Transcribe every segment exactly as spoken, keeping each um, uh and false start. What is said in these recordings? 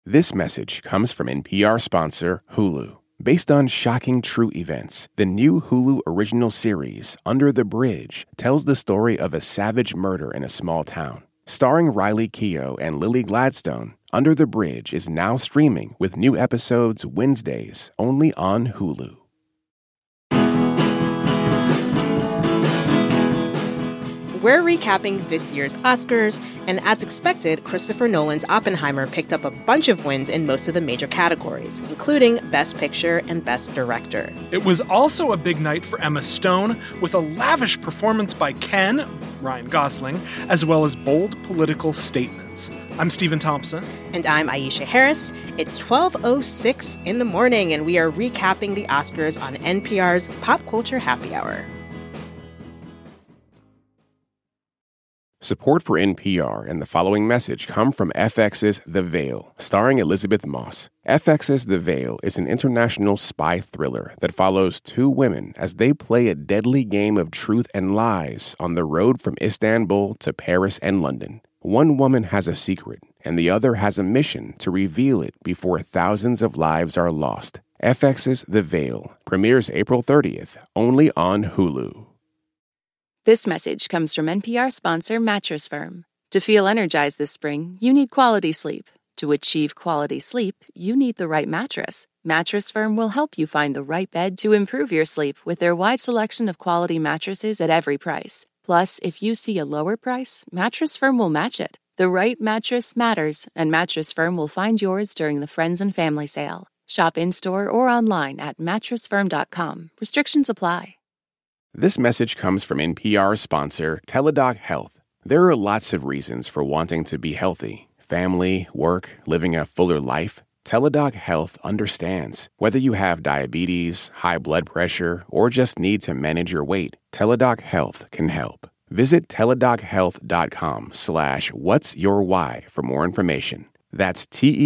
This message comes from N P R sponsor Hulu. Based on shocking true events, the new Hulu original series, Under the Bridge, tells the story of a savage murder in a small town. Starring Riley Keough and Lily Gladstone, Under the Bridge is now streaming with new episodes Wednesdays only on Hulu. We're recapping this year's Oscars, and as expected, Christopher Nolan's Oppenheimer picked up a bunch of wins in most of the major categories, including Best Picture and Best Director. It was also a big night for Emma Stone, with a lavish performance by Ken, Ryan Gosling, as well as bold political statements. I'm Stephen Thompson. And I'm Aisha Harris. It's twelve oh six in the morning, and we are recapping the Oscars on N P R's Pop Culture Happy Hour. Support for N P R and the following message come from F X's The Veil, starring Elizabeth Moss. F X's The Veil is an international spy thriller that follows two women as they play a deadly game of truth and lies on the road from Istanbul to Paris and London. One woman has a secret, and the other has a mission to reveal it before thousands of lives are lost. F X's The Veil premieres April thirtieth, only on Hulu. This message comes from N P R sponsor Mattress Firm. To feel energized this spring, you need quality sleep. To achieve quality sleep, you need the right mattress. Mattress Firm will help you find the right bed to improve your sleep with their wide selection of quality mattresses at every price. Plus, if you see a lower price, Mattress Firm will match it. The right mattress matters, and Mattress Firm will find yours during the Friends and Family Sale. Shop in-store or online at mattress firm dot com. Restrictions apply. This message comes from N P R sponsor Teladoc Health. There are lots of reasons for wanting to be healthy. Family, work, living a fuller life. Teladoc Health understands. Whether you have diabetes, high blood pressure, or just need to manage your weight, Teladoc Health can help. Visit teladochealth.com slash what's your why for more information. That's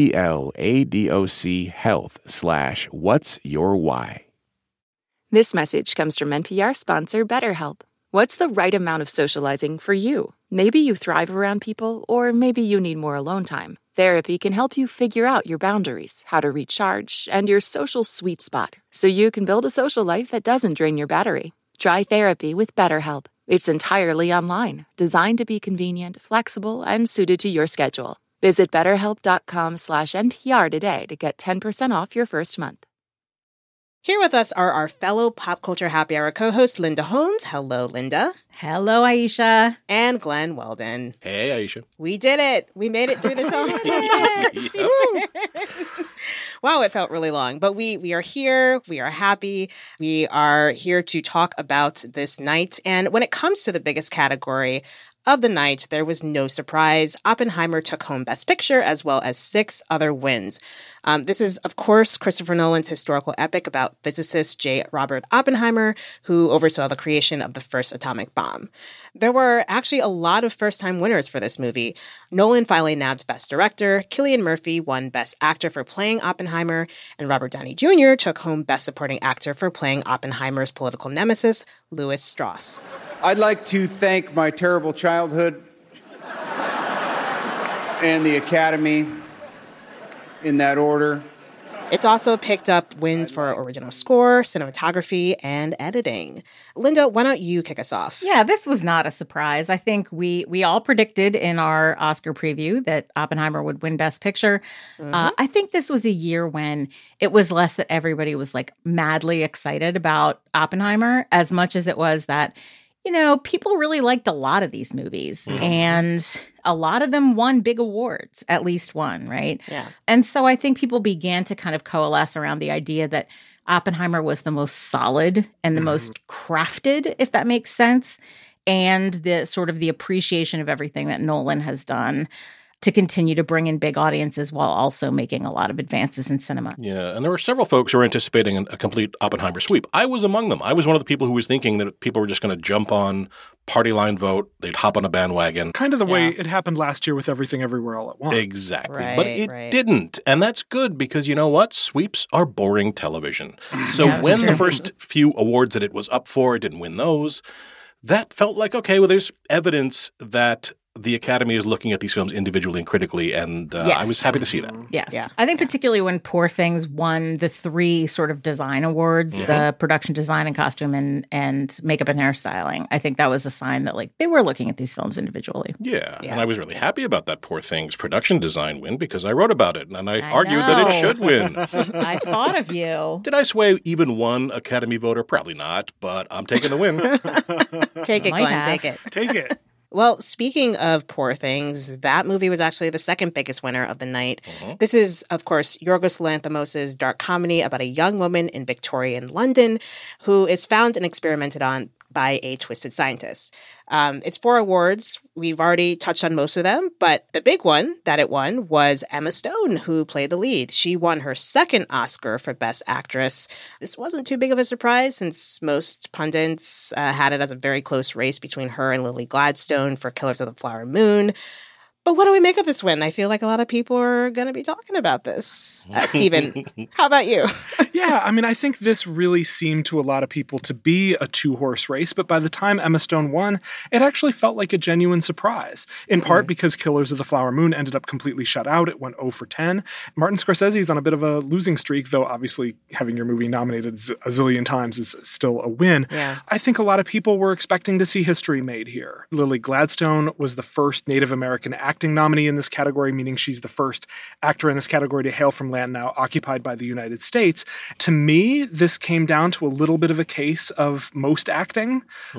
T-E-L-A-D-O-C health slash what's your why. This message comes from N P R sponsor BetterHelp. What's the right amount of socializing for you? Maybe you thrive around people, or maybe you need more alone time. Therapy can help you figure out your boundaries, how to recharge, and your social sweet spot, so you can build a social life that doesn't drain your battery. Try therapy with BetterHelp. It's entirely online, designed to be convenient, flexible, and suited to your schedule. Visit betterhelp.com slash NPR today to get ten percent off your first month. Here with us are our fellow Pop Culture Happy Hour co-host, Linda Holmes. Hello, Linda. Hello, Aisha. And Glenn Weldon. Hey, Aisha. We did it. We made it through this whole Oscar season. Wow, it felt really long. But we we are here. We are happy. We are here to talk about this night. And when it comes to the biggest category of the night, there was no surprise. Oppenheimer took home Best Picture as well as six other wins. Um, this is, of course, Christopher Nolan's historical epic about physicist J. Robert Oppenheimer, who oversaw the creation of the first atomic bomb. There were actually a lot of first-time winners for this movie. Nolan finally nabbed Best Director, Cillian Murphy won Best Actor for playing Oppenheimer, and Robert Downey Junior took home Best Supporting Actor for playing Oppenheimer's political nemesis, Louis Strauss. I'd like to thank my terrible childhood and the Academy in that order. It's also picked up wins for original score, cinematography, and editing. Linda, why don't you kick us off? Yeah, this was not a surprise. I think we we all predicted in our Oscar preview that Oppenheimer would win Best Picture. Mm-hmm. Uh, I think this was a year when it was less that everybody was like madly excited about Oppenheimer as much as it was that, you know, people really liked a lot of these movies, mm-hmm. and a lot of them won big awards, at least one, right? Yeah. And so I think people began to kind of coalesce around the idea that Oppenheimer was the most solid and the mm-hmm. most crafted, if that makes sense, and the sort of the appreciation of everything that Nolan has done to continue to bring in big audiences while also making a lot of advances in cinema. Yeah, and there were several folks who were anticipating a complete Oppenheimer sweep. I was among them. I was one of the people who was thinking that people were just going to jump on party line vote, they'd hop on a bandwagon. Kind of the Yeah. way it happened last year with Everything Everywhere All at Once. Exactly. Right, but it right. didn't. And that's good because you know what? Sweeps are boring television. So Yeah, when that's the true. first few awards that it was up for, it didn't win those, that felt like, okay, well, there's evidence that the Academy is looking at these films individually and critically, and uh, Yes. I was happy to see that. Yes. Yeah. I think particularly when Poor Things won the three sort of design awards, Mm-hmm. the production design and costume and, and makeup and hairstyling, I think that was a sign that like they were looking at these films individually. Yeah. Yeah. and I was really happy about that Poor Things production design win because I wrote about it, and I, I argued that it know. should win. I thought of you. Did I sway even one Academy voter? Probably not, but I'm taking the win. Take it, Might Glenn. have. Take it. Take it. Well, speaking of Poor Things, that movie was actually the second biggest winner of the night. Mhm. This is, of course, Yorgos Lanthimos' dark comedy about a young woman in Victorian London who is found and experimented on by a twisted scientist. Um, it's four awards. We've already touched on most of them, but the big one that it won was Emma Stone, who played the lead. She won her second Oscar for Best Actress. This wasn't too big of a surprise since most pundits uh, had it as a very close race between her and Lily Gladstone for Killers of the Flower Moon. But what do we make of this win? I feel like a lot of people are going to be talking about this. Uh, Stephen, how about you? Yeah, I mean, I think this really seemed to a lot of people to be a two-horse race, but by the time Emma Stone won, it actually felt like a genuine surprise, in part because Killers of the Flower Moon ended up completely shut out. It went oh for ten. Martin Scorsese is on a bit of a losing streak, though obviously having your movie nominated z- a zillion times is still a win. Yeah. I think a lot of people were expecting to see history made here. Lily Gladstone was the first Native American acting nominee in this category, meaning she's the first actor in this category to hail from land now occupied by the United States. To me, this came down to a little bit of a case of most acting.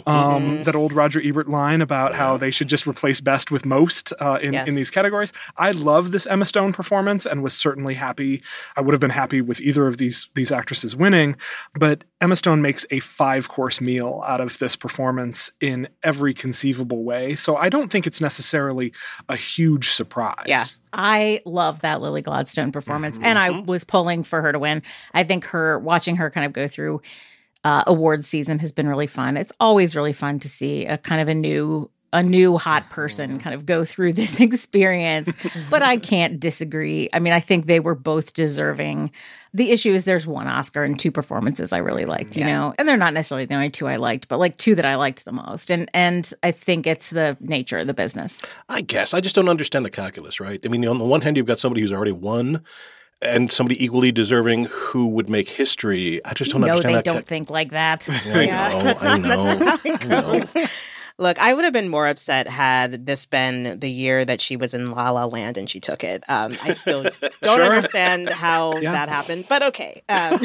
Um, that old Roger Ebert line about how they should just replace best with most uh, in, Yes. in these categories. I love this Emma Stone performance and was certainly happy. I would have been happy with either of these, these actresses winning, but Emma Stone makes a five-course meal out of this performance in every conceivable way. So I don't think it's necessarily a huge surprise. Yeah. I love that Lily Gladstone performance, and I was pulling for her to win. I think her watching her kind of go through uh, awards season has been really fun. It's always really fun to see a kind of a new a new hot person kind of go through this experience. But I can't disagree. I mean, I think they were both deserving. The issue is there's one Oscar and two performances I really liked, you know, and they're not necessarily the only two I liked, but like two that I liked the most. And and I think it's the nature of the business. I guess. I just don't understand the calculus, right? I mean, on the one hand, you've got somebody who's already won and somebody equally deserving who would make history. I just don't no, understand they that. don't cal- think like that. I Yeah, know, that's I not- know. that's not how it I know. goes. Look, I would have been more upset had this been the year that she was in La La Land and she took it. Um, I still don't Sure. understand how Yeah. that happened, but okay. Um,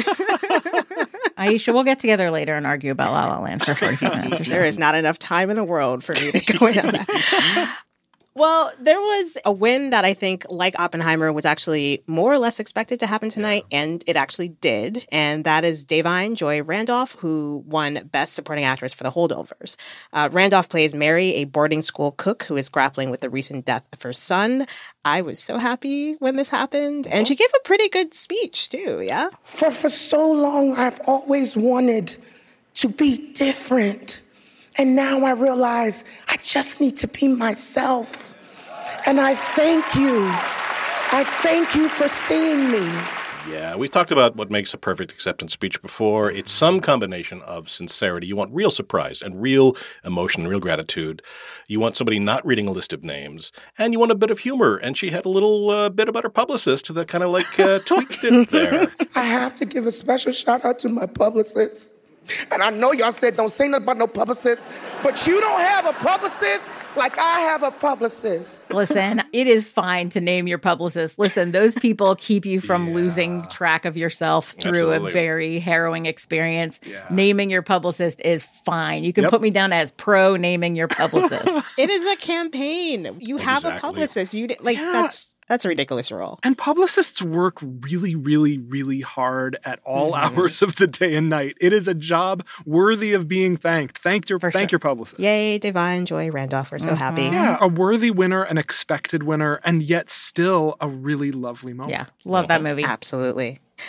Aisha, we'll get together later and argue about La La Land for forty-five minutes or so. there is not enough time in the world for me to go in on that. Well, there was a win that I think, like Oppenheimer, was actually more or less expected to happen tonight, and it actually did. And that is Da'Vine Joy Randolph, who won Best Supporting Actress for The Holdovers. Uh, Randolph plays Mary, a boarding school cook who is grappling with the recent death of her son. I was so happy when this happened. And she gave a pretty good speech, too, yeah? For for so long, I've always wanted to be different. And now I realize I just need to be myself. And I thank you. I thank you for seeing me. Yeah, we've talked about what makes a perfect acceptance speech before. It's some combination of sincerity. You want real surprise and real emotion, real gratitude. You want somebody not reading a list of names. And you want a bit of humor. And she had a little uh, bit about her publicist that kind of like uh, tweaked it there. I have to give a special shout out to my publicist. And I know y'all said don't say nothing about no publicist, but you don't have a publicist like I have a publicist. Listen, it is fine to name your publicist. Listen, those people keep you from Yeah. losing track of yourself through Absolutely. a very harrowing experience. Yeah. Naming your publicist is fine. You can Yep. put me down as pro naming your publicist. It is a campaign. You have a Exactly. publicist. You Like, Yeah. that's that's a ridiculous role. And publicists work really, really, really hard at all hours of the day and night. It is a job worthy of being thanked. Thank your For thank sure. your publicist. Yay, Da'Vine Joy Randolph. We're so happy. Yeah, a worthy winner, an expected winner, and yet still a really lovely moment. Yeah, love that movie. Absolutely.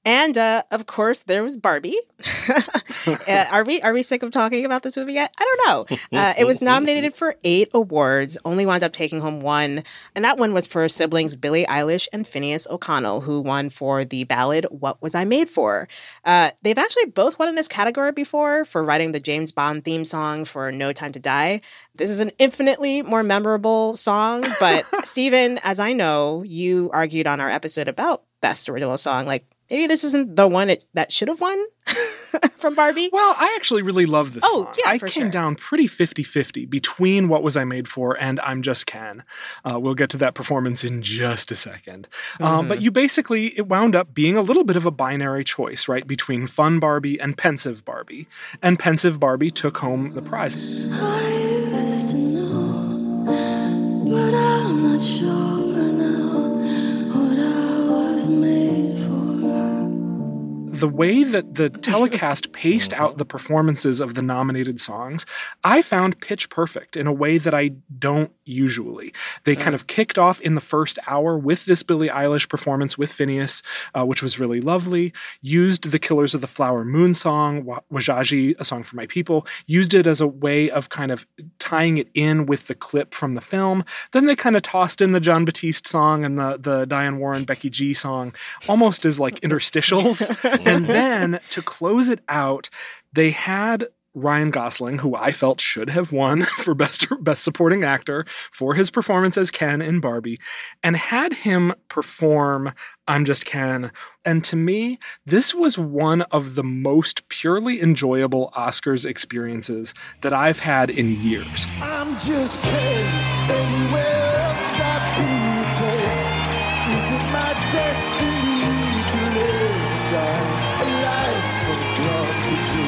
And uh, of course, there was Barbie. uh, are we are we sick of talking about this movie yet? I don't know. Uh, it was nominated for eight awards, only wound up taking home one, and that one was for siblings Billie Eilish and Phineas O'Connell, who won for the ballad "What Was I Made For." Uh, they've actually both won in this category before for writing the James Bond theme song for "No Time to Die." This is an infinitely more memorable song, but Stephen, as I know, you argued on our episode about Best Original Song, like, maybe this isn't the one it, that should have won from Barbie. Well, I actually really love this oh, song. Yeah, I for came sure. down pretty fifty-fifty between What Was I Made For and I'm Just Ken. Uh, we'll get to that performance in just a second. Mm-hmm. Um, but you basically, it wound up being a little bit of a binary choice, right, between Fun Barbie and Pensive Barbie. And Pensive Barbie took home the prize. I used to know, but I'm not sure now what I was made for. The way that the telecast paced out the performances of the nominated songs, I found pitch perfect in a way that I don't usually. They kind of kicked off in the first hour with this Billie Eilish performance with Phineas, uh, which was really lovely, used the Killers of the Flower Moon song, Wajaji, A Song for My People, used it as a way of kind of tying it in with the clip from the film. Then they kind of tossed in the John Batiste song and the, the Diane Warren, Becky G song, almost as like interstitials. And then to close it out, they had Ryan Gosling, who I felt should have won for best best supporting actor for his performance as Ken in Barbie, and had him perform I'm Just Ken. And to me, this was one of the most purely enjoyable Oscars experiences that I've had in years. I'm just Ken, anywhere else I'd be told. Is it my destiny to live a life of love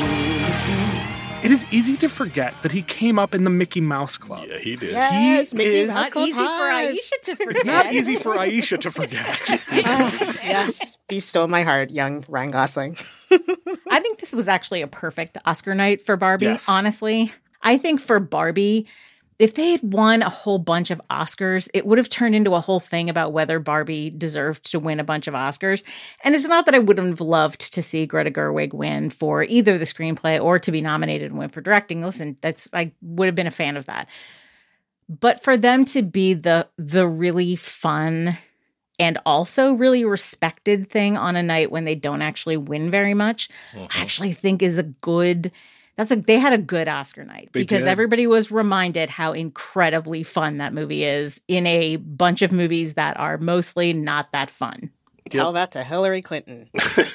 fragility? It is easy to forget that he came up in the Mickey Mouse Club. Yeah, he did. Yes, He Mickey is- Mouse Not Club easy for Hive. Aisha to forget. It's not easy for Aisha to forget. Oh, yes, be still in my heart, young Ryan Gosling. I think this was actually a perfect Oscar night for Barbie, Yes. honestly. I think for Barbie, if they had won a whole bunch of Oscars, it would have turned into a whole thing about whether Barbie deserved to win a bunch of Oscars. And it's not that I wouldn't have loved to see Greta Gerwig win for either the screenplay or to be nominated and win for directing. Listen, that's I would have been a fan of that. But for them to be the the really fun and also really respected thing on a night when they don't actually win very much, Mm-hmm. I actually think is a good That's a they had a good Oscar night They because did. everybody was reminded how incredibly fun that movie is in a bunch of movies that are mostly not that fun. Tell that to Hillary Clinton.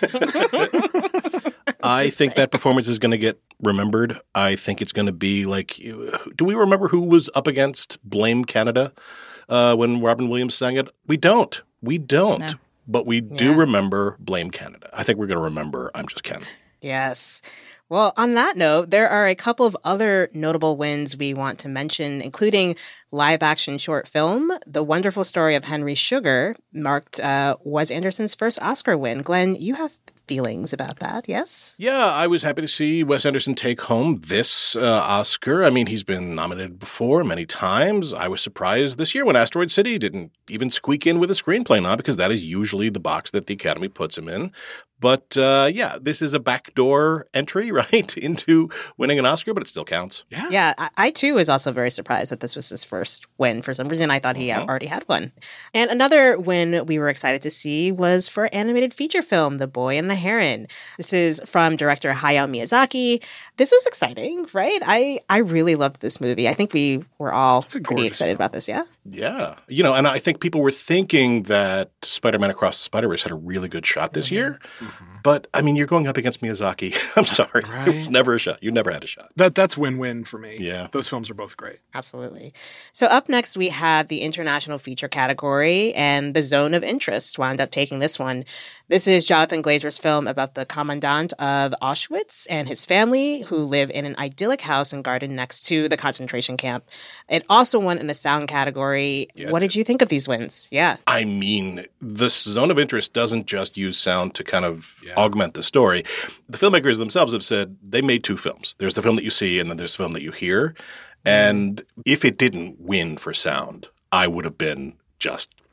I Just think saying. that performance is going to get remembered. I think it's going to be like, do we remember who was up against Blame Canada uh, when Robin Williams sang it? We don't. We don't. No. But we do Yeah. remember Blame Canada. I think we're going to remember I'm Just Ken. Yes. Well, on that note, there are a couple of other notable wins we want to mention, including live action short film. The Wonderful Story of Henry Sugar marked uh, was Anderson's first Oscar win. Glenn, you have feelings about that, yes? Yeah, I was happy to see Wes Anderson take home this uh, Oscar. I mean, he's been nominated before many times. I was surprised this year when Asteroid City didn't even squeak in with a screenplay nod, because that is usually the box that the Academy puts him in. But uh, yeah, this is a backdoor entry, right, into winning an Oscar, but it still counts. Yeah. Yeah, I, I too was also very surprised that this was his first win. For some reason, I thought he Uh-huh. already had one. And another win we were excited to see was for animated feature film, The Boy and the Heron. This is from director Hayao Miyazaki. This was exciting, right? I, I really loved this movie. I think we were all It's a pretty gorgeous excited film. about this, yeah? Yeah. You know, and I think people were thinking that Spider-Man Across the Spider-Verse had a really good shot this year. But, I mean, you're going up against Miyazaki. I'm sorry. It was Right. never a shot. You never had a shot. That that's win-win for me. Yeah. Those films are both great. Absolutely. So up next, we have the international feature category, and The Zone of Interest wound up taking this one. This is Jonathan Glazer's film about the commandant of Auschwitz and his family, who live in an idyllic house and garden next to the concentration camp. It also won in the sound category. Yeah, what it did you think of these wins? Yeah. I mean, the Zone of Interest doesn't just use sound to kind of Yeah. augment the story. The filmmakers themselves have said they made two films. There's the film that you see, and then there's the film that you hear. And if it didn't win for sound, I would have been just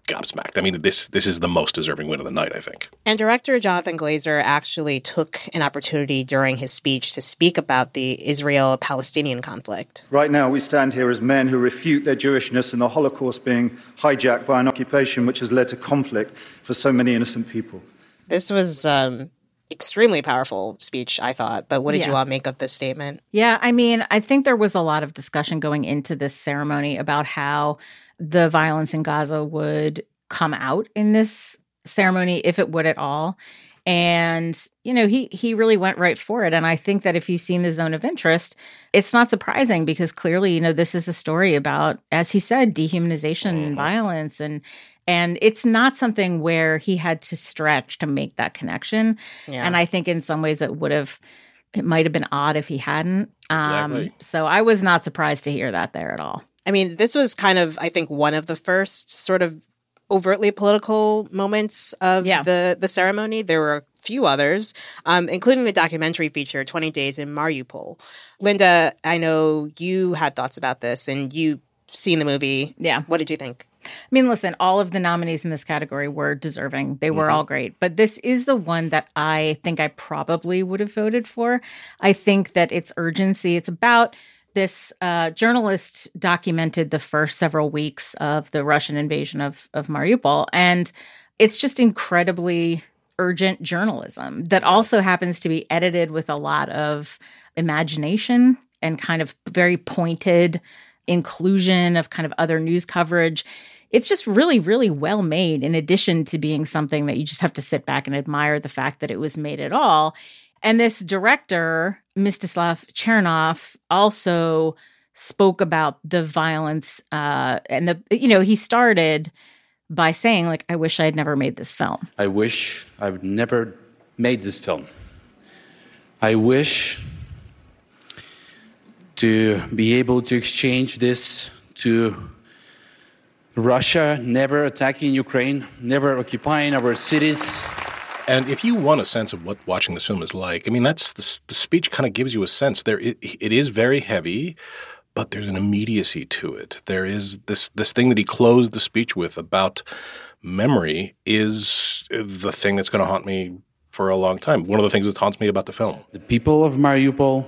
gobsmacked. I mean, this this is the most deserving win of the night, I think. And director Jonathan Glazer actually took an opportunity during his speech to speak about the Israel-Palestinian conflict. Right now, we stand here as men who refute their Jewishness and the Holocaust being hijacked by an occupation which has led to conflict for so many innocent people. This was um, extremely powerful speech, I thought. But what did Yeah. you all make of this statement? Yeah, I mean, I think there was a lot of discussion going into this ceremony about how the violence in Gaza would come out in this ceremony, if it would at all. And, you know, he he really went right for it. And I think that if you've seen the Zone of Interest, it's not surprising because clearly, you know, this is a story about, as he said, dehumanization and violence. And and it's not something where he had to stretch to make that connection. Yeah. And I think in some ways it would have, it might have been odd if he hadn't. Um, Exactly. So I was not surprised to hear that there at all. I mean, this was kind of, I think, one of the first sort of overtly political moments of Yeah. the, the ceremony. There were a few others, um, including the documentary feature, twenty days in Mariupol. Linda, I know you had thoughts about this and you've seen the movie. Yeah. What did you think? I mean, listen, all of the nominees in this category were deserving. They were all great. But this is the one that I think I probably would have voted for. I think that its urgency, it's about this uh, journalist documented the first several weeks of the Russian invasion of, of Mariupol. And it's just incredibly urgent journalism that also happens to be edited with a lot of imagination and kind of very pointed inclusion of kind of other news coverage. It's just really, really well made, in addition to being something that you just have to sit back and admire the fact that it was made at all. And this director, Mstislav Chernov, also spoke about the violence uh, and the, you know, he started by saying, like, I wish I had never made this film. I wish I would never made this film. I wish to be able to exchange this to Russia never attacking Ukraine, never occupying our cities. And if you want a sense of what watching this film is like, I mean, that's the, the speech kind of gives you a sense. There, it, it is very heavy, but there's an immediacy to it. There is this this thing that he closed the speech with about memory is the thing that's going to haunt me for a long time. One of the things that haunts me about the film. The people of Mariupol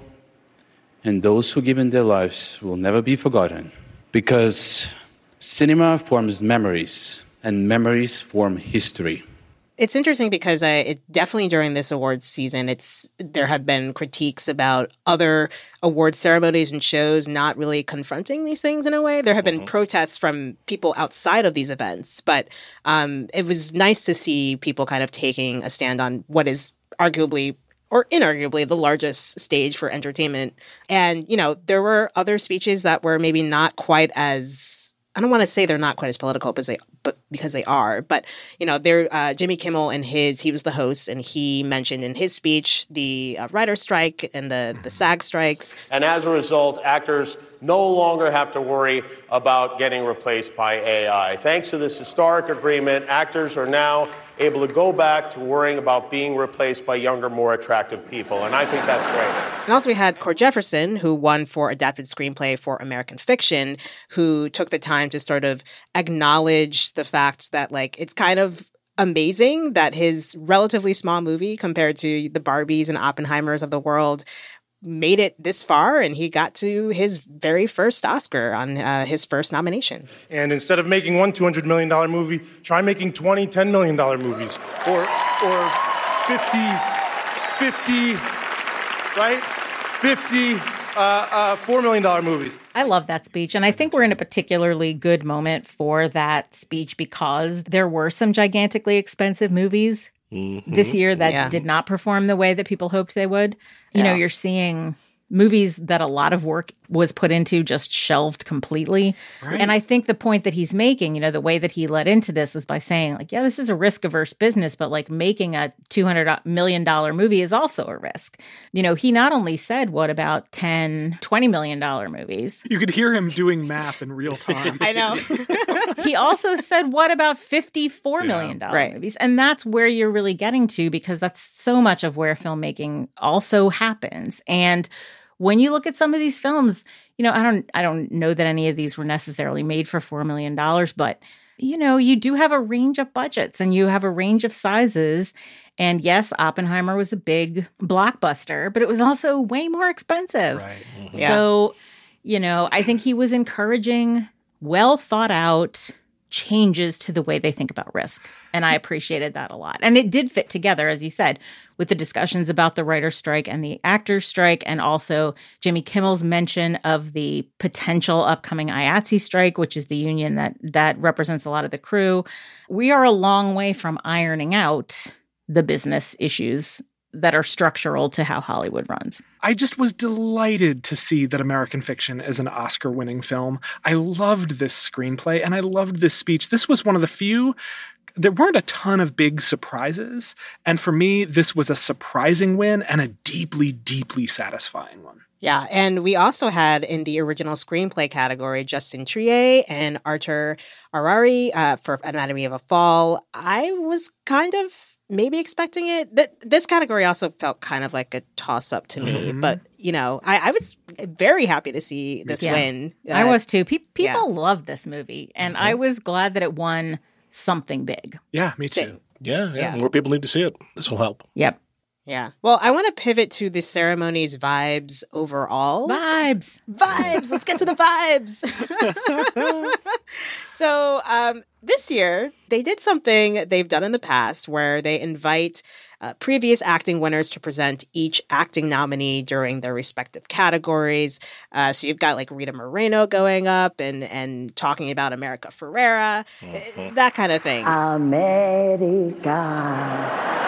and those who given their lives will never be forgotten, because cinema forms memories, and memories form history. It's interesting because I, it definitely during this awards season, it's there have been critiques about other awards ceremonies and shows not really confronting these things in a way. There have been mm-hmm. protests from people outside of these events, but um, it was nice to see people kind of taking a stand on what is arguably or inarguably the largest stage for entertainment. And, you know, there were other speeches that were maybe not quite as, I don't want to say they're not quite as political because they, but because they are. But, you know, there, uh, Jimmy Kimmel and his, he was the host, and he mentioned in his speech the uh, writer's strike and the, the SAG strikes. And as a result, actors no longer have to worry about getting replaced by A I. Thanks to this historic agreement, actors are now able to go back to worrying about being replaced by younger, more attractive people. And I think that's great. And also we had Cord Jefferson, who won for Adapted Screenplay for American Fiction, who took the time to sort of acknowledge the fact that, like, it's kind of amazing that his relatively small movie compared to the Barbies and Oppenheimers of the world made it this far, and he got to his very first Oscar on uh, his first nomination. And instead of making one two hundred million dollars movie, try making twenty ten million dollars movies. Or or fifty, fifty, right? fifty, uh, uh, four million dollars movies. I love that speech. And I think we're in a particularly good moment for that speech because there were some gigantically expensive movies mm-hmm. this year that yeah. did not perform the way that people hoped they would. You yeah. know, you're seeing movies that a lot of work was put into just shelved completely. Right. And I think the point that he's making, you know, the way that he led into this is by saying, like, yeah, this is a risk-averse business, but, like, making a two hundred million dollars movie is also a risk. You know, he not only said, what about ten, twenty million dollars movies? You could hear him doing math in real time. I know. He also said, what about fifty-four million dollars yeah, right. movies? And that's where you're really getting to, because that's so much of where filmmaking also happens. And when you look at some of these films, you know, I don't I don't know that any of these were necessarily made for four million dollars, but you know, you do have a range of budgets and you have a range of sizes. And yes, Oppenheimer was a big blockbuster, but it was also way more expensive. Right. Mm-hmm. So, you know, I think he was encouraging well thought out changes to the way they think about risk. And I appreciated that a lot. And it did fit together, as you said, with the discussions about the writer's strike and the actor's strike, and also Jimmy Kimmel's mention of the potential upcoming I A T S E strike, which is the union that that represents a lot of the crew. We are a long way from ironing out the business issues that are structural to how Hollywood runs. I just was delighted to see that American Fiction is an Oscar-winning film. I loved this screenplay and I loved this speech. This was one of the few, there weren't a ton of big surprises. And for me, this was a surprising win and a deeply, deeply satisfying one. Yeah, and we also had in the original screenplay category Justin Triet and Artur Harari uh, for Anatomy of a Fall. I was kind of maybe expecting it. Th- this category also felt kind of like a toss-up to me. Mm-hmm. But, you know, I, I was very happy to see this Yeah. win. Uh, I was too. Pe- people yeah. love this movie, and Mm-hmm. I was glad that it won something big. Yeah, me Same. too. Yeah, yeah, Yeah. more people need to see it. This will help. Yep. Yeah. Well, I want to pivot to the ceremony's vibes overall. Vibes. Vibes. Let's get to the vibes. So um, this year, they did something they've done in the past where they invite uh, previous acting winners to present each acting nominee during their respective categories. Uh, so you've got like Rita Moreno going up and, and talking about America Ferrera, mm-hmm. that kind of thing. America.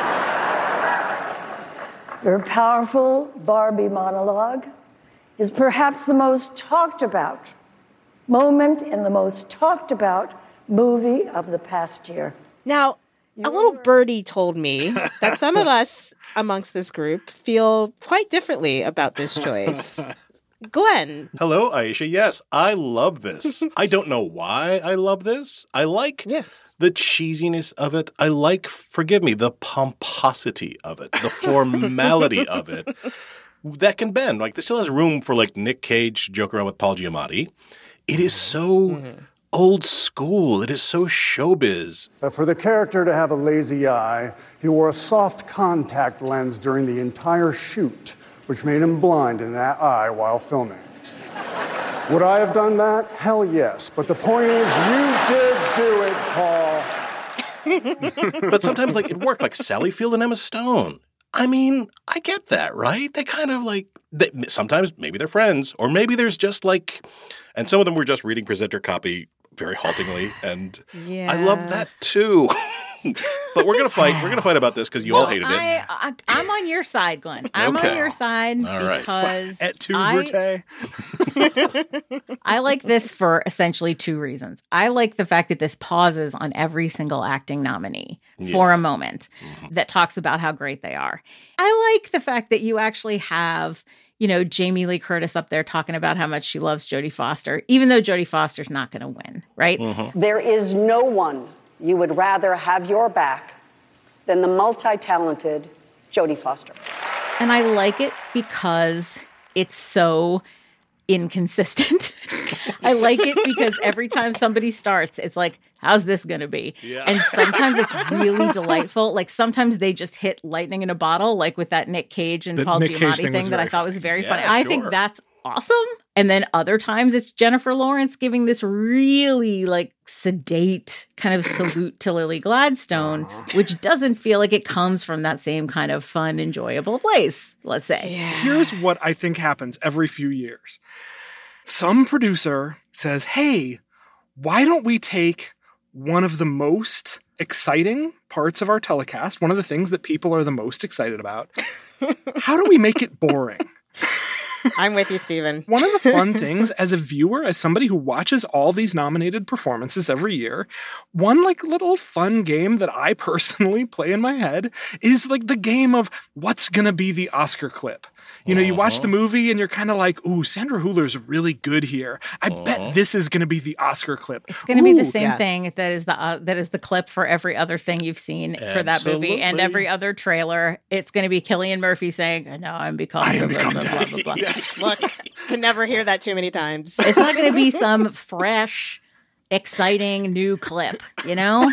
Your powerful Barbie monologue is perhaps the most talked about moment in the most talked about movie of the past year. Now, a little birdie told me that some of us amongst this group feel quite differently about this choice. Glenn. Hello, Aisha. Yes, I love this. I don't know why I love this. I like yes. the cheesiness of it. I like, forgive me, the pomposity of it, the formality of it. That can bend. Like, this still has room for, like, Nick Cage joke around with Paul Giamatti. It is so mm-hmm. old school. It is so showbiz. But for the character to have a lazy eye, he wore a soft contact lens during the entire shoot, which made him blind in that eye while filming. Would I have done that? Hell yes. But the point is, you did do it, Paul. But sometimes, like, it worked, like Sally Field and Emma Stone. I mean, I get that, right? They kind of like, they, sometimes maybe they're friends, or maybe there's just like, and some of them were just reading presenter copy very haltingly, and yeah. I love that too. But we're gonna fight. We're gonna fight about this because you well, all hated it. I, I, I'm on your side, Glenn. I'm okay. on your side all right. because Et tu, I, I like this for essentially two reasons. I like the fact that this pauses on every single acting nominee yeah. for a moment mm-hmm. that talks about how great they are. I like the fact that you actually have, you know, Jamie Lee Curtis up there talking about how much she loves Jodie Foster, even though Jodie Foster's not going to win, right? Mm-hmm. There is no one you would rather have your back than the multi-talented Jodie Foster. And I like it because it's so inconsistent. I like it because every time somebody starts, it's like, how's this going to be? Yeah. And sometimes it's really delightful. Like sometimes they just hit lightning in a bottle, like with that Nick Cage and the Paul Nick Giamatti thing, thing that I thought funny. was very yeah, funny. Sure. I think that's awesome. And then other times it's Jennifer Lawrence giving this really like sedate kind of salute to Lily Gladstone, which doesn't feel like it comes from that same kind of fun, enjoyable place, let's say. Yeah. Here's what I think happens every few years. Some producer says, hey, why don't we take one of the most exciting parts of our telecast, one of the things that people are the most excited about, how do we make it boring? I'm with you, Stephen. One of the fun things as a viewer, as somebody who watches all these nominated performances every year, one like little fun game that I personally play in my head is like the game of what's going to be the Oscar clip. You know, you watch the movie and you're kind of like, ooh, Sandra Hüller's really good here. I uh-huh. bet this is going to be the Oscar clip. It's going to be the same yeah. thing that is the uh, that is the clip for every other thing you've seen Absolutely. for that movie and every other trailer. It's going to be Cillian Murphy saying, "No, I'm becoming I am blah, become blah, blah, blah, blah." Look, can never hear that too many times. It's not going to be some fresh, exciting new clip, you know?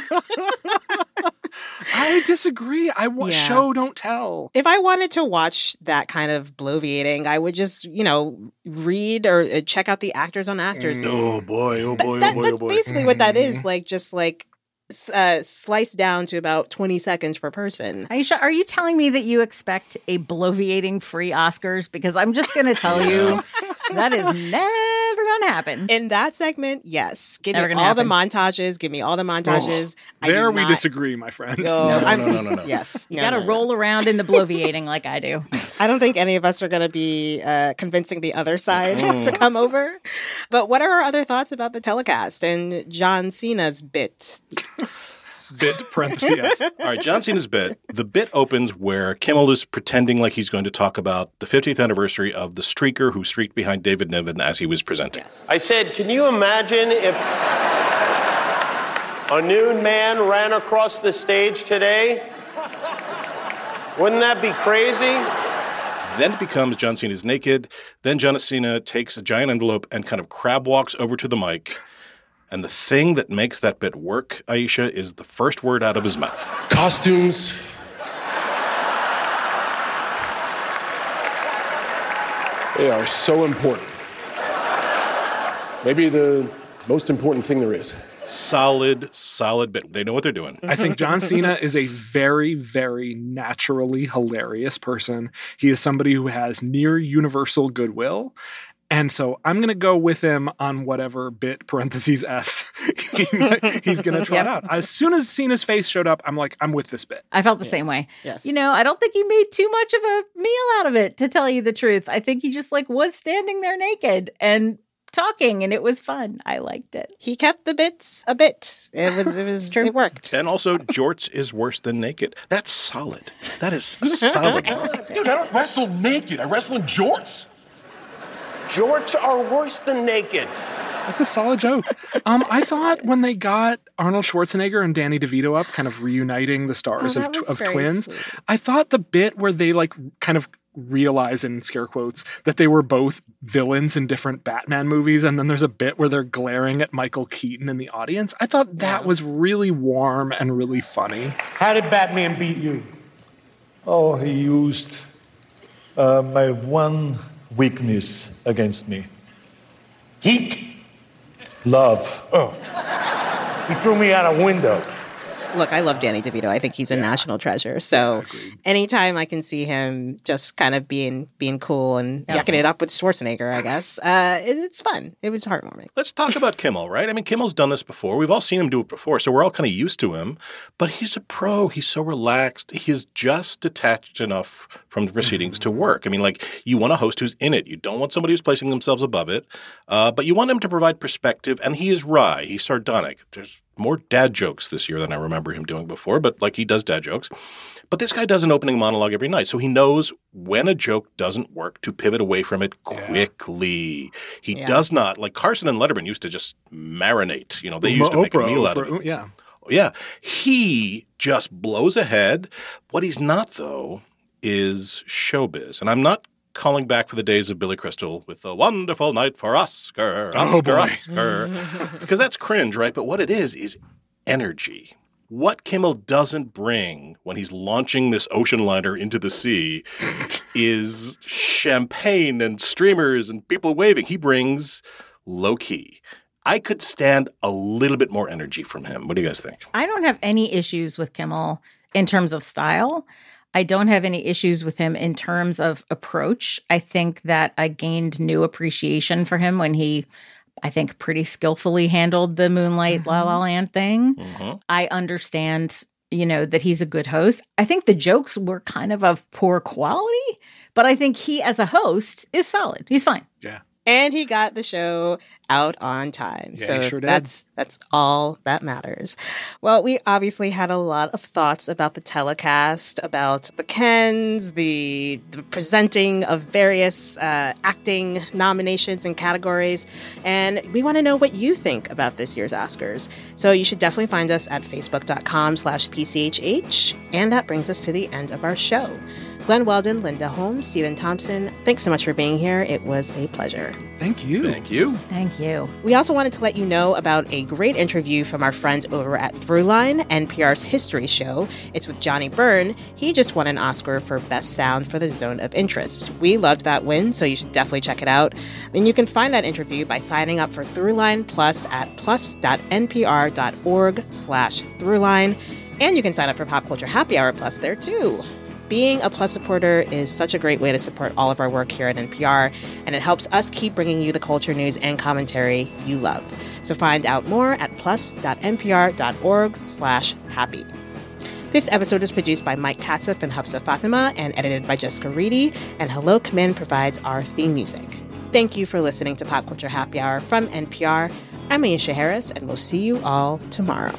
I disagree. I want Yeah. show, don't tell. If I wanted to watch that kind of bloviating, I would just, you know, read or uh, check out the actors on actors. Oh boy, oh boy, That- oh boy, that's oh boy. basically what that is. Like, just like s- uh, sliced down to about twenty seconds per person. Aisha, are you telling me that you expect a bloviating free Oscars? Because I'm just going to tell you that is never going to happen. In that segment, yes. Give Never me gonna all the happen. montages. Give me all the montages. I do There we not- disagree, my friend. No, No, no, I'm- no, no, no, no. Yes. You No, got to no, no. roll around in the bloviating like I do. I don't think any of us are going to be uh, convincing the other side to come over. But what are our other thoughts about the telecast and John Cena's bit? Bit parentheses. Yes. All right, John Cena's bit. The bit opens where Kimmel is pretending like he's going to talk about the fiftieth anniversary of the streaker who streaked behind David Niven as he was presenting. I said, can you imagine if a nude man ran across the stage today? Wouldn't that be crazy? Then it becomes John Cena's naked. Then John Cena takes a giant envelope and kind of crab walks over to the mic. And the thing that makes that bit work, Aisha, is the first word out of his mouth. Costumes. They are so important. Maybe the most important thing there is. Solid, solid bit. They know what they're doing. I think John Cena is a very, very naturally hilarious person. He is somebody who has near universal goodwill. And so I'm going to go with him on whatever bit, parentheses S, he's going to try Yep. out. As soon as Cena's face showed up, I'm like, I'm with this bit. I felt the same way. Yes. You know, I don't think he made too much of a meal out of it, to tell you the truth. I think he just like was standing there naked and talking, and it was fun. I liked it. He kept the bits a bit. It was, it was, True. it worked. And also, jorts is worse than naked. That's solid. That is solid. Dude, I don't wrestle naked. I wrestle in jorts. Jorts are worse than naked. That's a solid joke. Um, I thought when they got Arnold Schwarzenegger and Danny DeVito up, kind of reuniting the stars Oh, of, that tw- was of very twins, sweet. I thought the bit where they like kind of realize in scare quotes that they were both villains in different Batman movies, and then there's a bit where they're glaring at Michael Keaton in the audience. I thought that was really warm and really funny. How did Batman beat you? Oh, he used uh, my one weakness against me. Heat. Love. Oh. He threw me out a window. Look, I love Danny DeVito. I think he's a national treasure. So anytime I can see him just kind of being being cool and Yeah. yucking it up with Schwarzenegger, I guess, uh, it, it's fun. It was heartwarming. Let's talk about Kimmel, right? I mean, Kimmel's done this before. We've all seen him do it before, so we're all kind of used to him. But he's a pro. He's so relaxed. He's just detached enough from the proceedings to work. I mean, like, you want a host who's in it. You don't want somebody who's placing themselves above it. Uh, but you want him to provide perspective, and he is wry. He's sardonic. There's more dad jokes this year than I remember him doing before, but like he does dad jokes. But this guy does an opening monologue every night, so he knows when a joke doesn't work to pivot away from it quickly. He Yeah. does not, like Carson and Letterman used to just marinate. You know, they used to Oprah, make a meal out of Oprah, it. yeah. Yeah. He just blows ahead. What he's not, though, is showbiz. And I'm not calling back for the days of Billy Crystal with a wonderful night for Oscar, Oscar, Oh, boy. Oscar. Because that's cringe, right? But what it is, is energy. What Kimmel doesn't bring when he's launching this ocean liner into the sea is champagne and streamers and people waving. He brings low key. I could stand a little bit more energy from him. What do you guys think? I don't have any issues with Kimmel in terms of style. I don't have any issues with him in terms of approach. I think that I gained new appreciation for him when he, I think, pretty skillfully handled the Moonlight La La Land thing. Mm-hmm. I understand, you know, that he's a good host. I think the jokes were kind of of poor quality, but I think he as a host is solid. He's fine. Yeah. And he got the show out on time. Yeah, so he sure did. that's that's all that matters. Well, we obviously had a lot of thoughts about the telecast, about the Kens, the, the presenting of various uh, acting nominations and categories. And we want to know what you think about this year's Oscars. So you should definitely find us at facebook.com slash PCHH. And that brings us to the end of our show. Glenn Weldon, Linda Holmes, Stephen Thompson, thanks so much for being here. It was a pleasure. Thank you. Thank you. Thank you. We also wanted to let you know about a great interview from our friends over at Throughline, N P R's history show. It's with Johnny Byrne. He just won an Oscar for Best Sound for The Zone of Interest. We loved that win, so you should definitely check it out. And you can find that interview by signing up for Throughline Plus at plus.npr.org slash Throughline. And you can sign up for Pop Culture Happy Hour Plus there, too. Being a Plus supporter is such a great way to support all of our work here at N P R, and it helps us keep bringing you the culture news and commentary you love. So find out more at plus.npr.org slash happy. This episode is produced by Mike Katzif and Hafsa Fatima and edited by Jessica Reedy, and Hello Kamin provides our theme music. Thank you for listening to Pop Culture Happy Hour from N P R. I'm Aisha Harris, and we'll see you all tomorrow.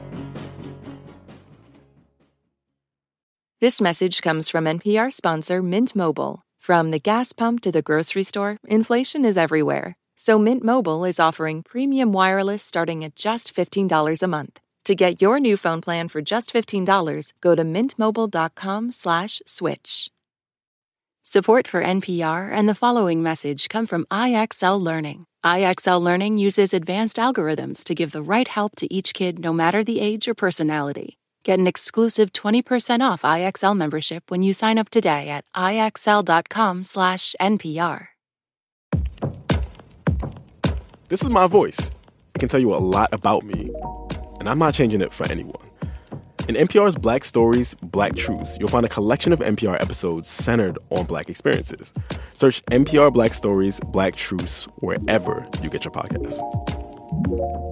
This message comes from N P R sponsor Mint Mobile. From the gas pump to the grocery store, inflation is everywhere. So Mint Mobile is offering premium wireless starting at just fifteen dollars a month. To get your new phone plan for just fifteen dollars, go to mintmobile.com slash switch. Support for N P R and the following message come from I X L Learning. I X L Learning uses advanced algorithms to give the right help to each kid no matter the age or personality. Get an exclusive twenty percent off I X L membership when you sign up today at ixl.com slash NPR. This is my voice. It can tell you a lot about me, and I'm not changing it for anyone. In N P R's Black Stories, Black Truths, you'll find a collection of N P R episodes centered on Black experiences. Search N P R Black Stories, Black Truths wherever you get your podcasts.